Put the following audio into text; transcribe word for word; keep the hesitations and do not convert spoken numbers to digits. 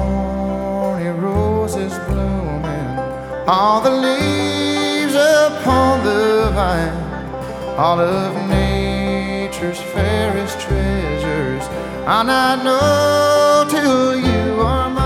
morning roses blooming, all the leaves upon the vine, all of nature's fairest treasures, and I know till you